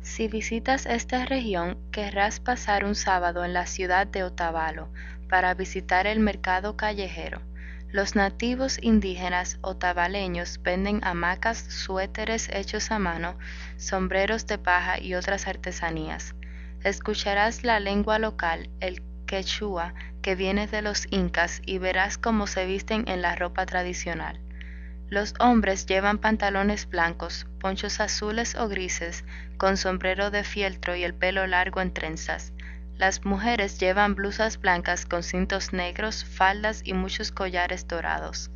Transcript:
Si visitas esta región, querrás pasar un sábado en la ciudad de Otavalo para visitar el mercado callejero. Los nativos indígenas otavaleños venden hamacas, suéteres hechos a mano, sombreros de paja y otras artesanías. Escucharás la lengua local, el quechua, que viene de los incas, y verás cómo se visten en la ropa tradicional. Los hombres llevan pantalones blancos, ponchos azules o grises, con sombrero de fieltro y el pelo largo en trenzas. Las mujeres llevan blusas blancas con cintos negros, faldas y muchos collares dorados.